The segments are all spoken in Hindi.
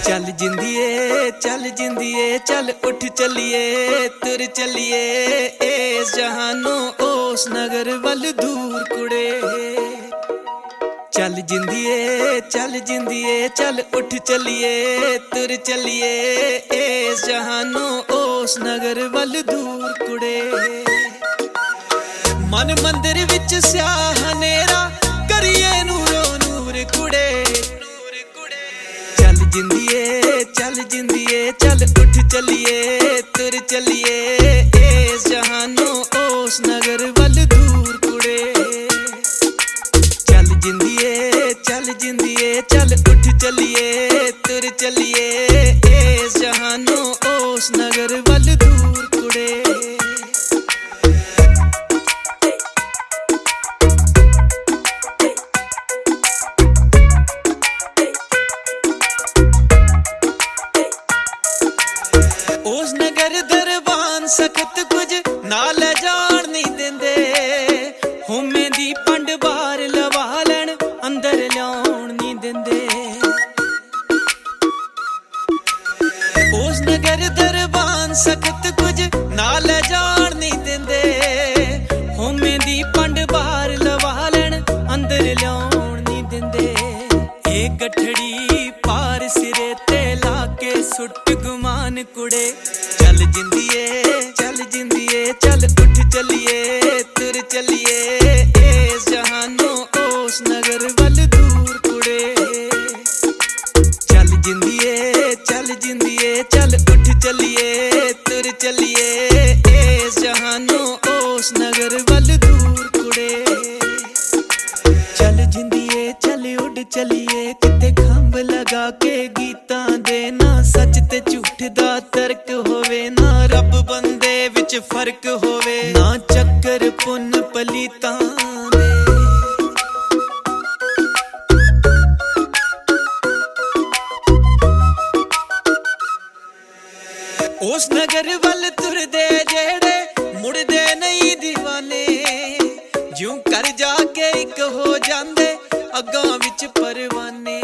चल जिंदिए चल उठ चलिए तुर चलिए इस जहानों उस नगर वल दूर कुड़े। चल जिंदिए चल उठ चलिए तुर चलिए इस जहानों उस नगर वल दूर कुड़े। मन मंदिर विच स्याह हनेरा करिए नूरो नूर कुड़े। चल जिंदिए चल उठ चलिए तुर चलिए इस जहानों उस नगर वल दूर कुड़े। चल जिंदिए चल उठ चलिए तुर चलिए इस जहानों उस नगर वल दूर कुड़े। उस नगर दरबान सख्त कुछ नाल जान नहीं देंदे, होमे दी पंड बाहर लवा लैन अंदर ल्याउण नहीं देंदे। उस नगर दरबान सख्त कुछ नाल जान नहीं देंदे, होमे दी पंड बाहर लवा लैन अंदर ल्याउण नहीं देंदे। एक गठड़ी पार सिरे ते लाके सुट गुमान कुड़े। चल जिंदिए चल उठ चलिए तुर चलिए इस जहानों उस नगर वल दूर कुड़े। चल जिंदिए चल उठ चलिए तुर चलिए इस जहानों उस नगर वल दूर कुड़े। चल जिंदिए चल उड़ चलिए किते खंभ लगा के गीतां दे, ना सच ते झूठ दा तर्क होवे, ना रब बंदे विच फर्क होवे, ना चक्कर पुन पलीतां दे। उस नगर वल तुरदे जेड़े मुड़दे नहीं दीवाने, ज्यों कर जाके एक हो जांदे अगां विच परवाने।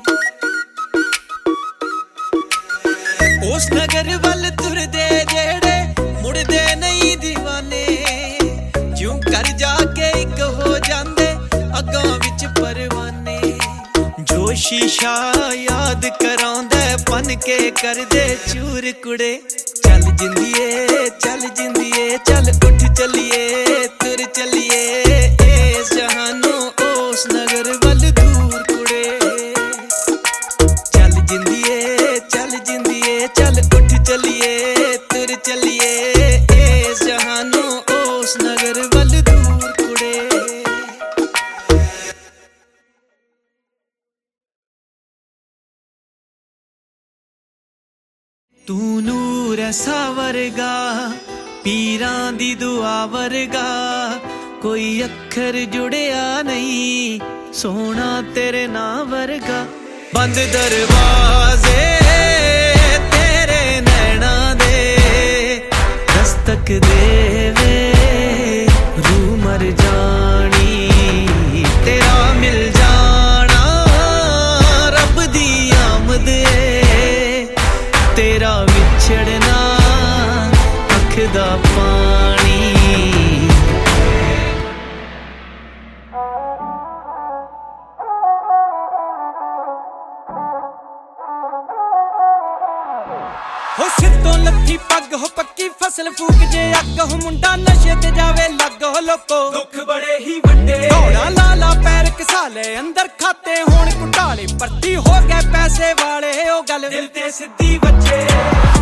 उस नगर वल तुरदे जेड़े मुड़दे नहीं दीवाने, ज्यों कर जाके एक हो जांदे अगां विच परवाने। जो शीशा याद करांदा बन के कर दे चूर कुड़े। चल जिंदिए चल उठ चलिए तुर चलिए इस जहानों उस नगर वल दूर कुड़े। चल जिंदिए चल उठ चलिए तुर चलिए इस जहानों उस नगर वल दूर कुड़े। तू नूर ऐसा वर्गा पीरां दी दुआ वर्गा, कोई अखर जुड़िया नहीं सोना तेरे नाम वर्गा। बंद दरवाजे तेरे नैना दे दस्तक देवे रूह मर जानी, तेरा मिल जाना रब दी आमद तेरा विछड़ना अख दा पानी। हो सिर तो लत्थी पग हो पक्की फसल फूक जे अग हो, मुंडा नशे ते जावे लग हो लोको दुख बड़े ही वड्डे। दौड़ा लाला पैर घसाले अंदर खाते होण घुटाले, भर्ती हो गए पैसे वाले ओ गल दिल ते सिद्धी बच्चे।